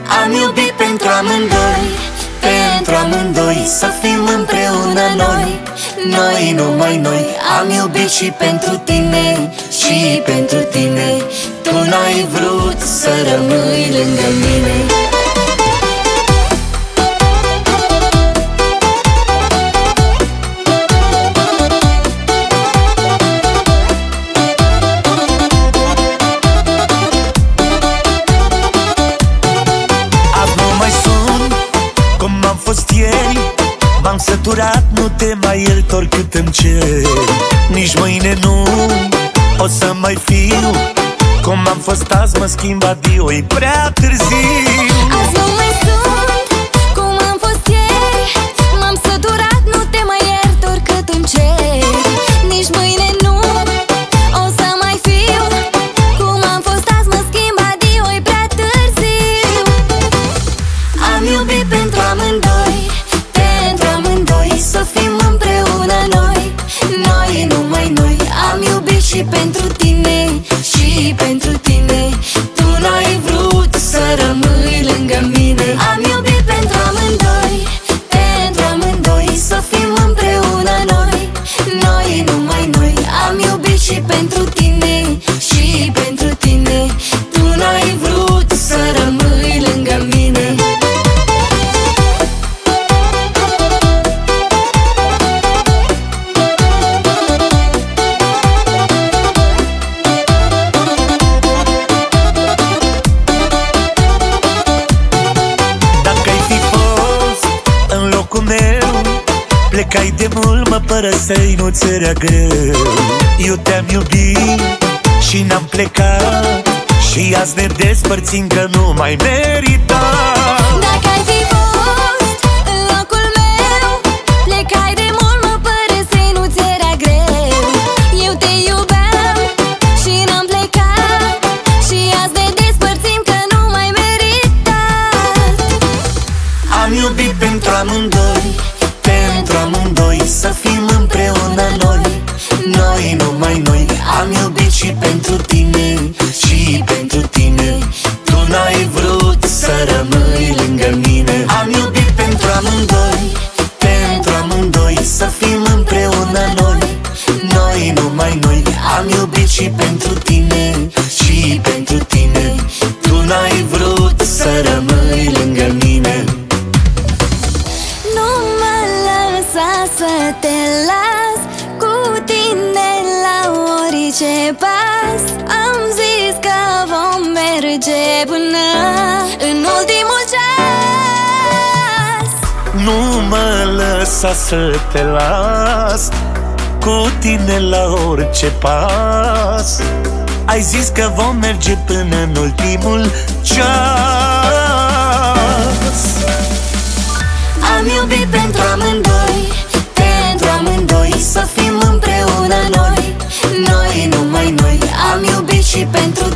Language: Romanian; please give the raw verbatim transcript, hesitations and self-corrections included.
Am iubit pentru amândoi, pentru amândoi, să fim împreună noi, noi, numai noi. Am iubit și pentru tine, și pentru tine. Tu n-ai vrut să rămâi lângă mine. M-am săturat, nu te mai iert oricât îmi cer. Nici mâine nu o să mai fiu cum am fost azi, mă schimb, adio, e prea târziu. Azi nu mai sunt cum am fost ieri. M-am săturat, nu te mai iert oricât îmi cer. Nici mâine nu o să mai fiu cum am fost azi, mă schimb, adio, e prea târziu. Am iubit pentru amândoi, să fim împreună noi, noi, numai noi. Am iubit și pentru tine, și pentru tine. Tu n-ai vrut să rămâi lângă mine. Am iubit pentru amândoi, pentru amândoi, să fim împreună noi, noi, numai noi. Am iubit și pentru tine, și pentru tine. Tu n-ai vrut să rămâi lângă mine. Plecai de mult, mă părăseai, nu ți-era greu. Eu te-am iubit și n-am plecat, și azi ne despărțim că nu mai merita. Dacă ai fi fost în locul meu, plecai de mult, mă părăseai, nu ți-era greu. Eu te iubeam și n-am plecat, și azi ne despărțim că nu mai merita. Am iubit pentru amândoi, pentru amândoi, să fim împreună noi, noi, numai noi. Am iubit și pentru tine, și pentru tine. Tu n-ai vrut să rămâi lângă mine. Am iubit pentru amândoi, pentru amândoi, să fim împreună noi, noi, numai noi. Am iubit și pentru tine, și pentru tine. Tu n-ai vrut să rămâi lângă mine. Să te las cu tine la orice pas. Am zis că vom merge până în ultimul ceas. Nu mă lăsa să te las cu tine la orice pas. Ai zis că vom merge până în ultimul ceas. Am iubit pentru amândoi, pentru amândoi, să fim împreună noi, noi, numai noi. Am iubit și pentru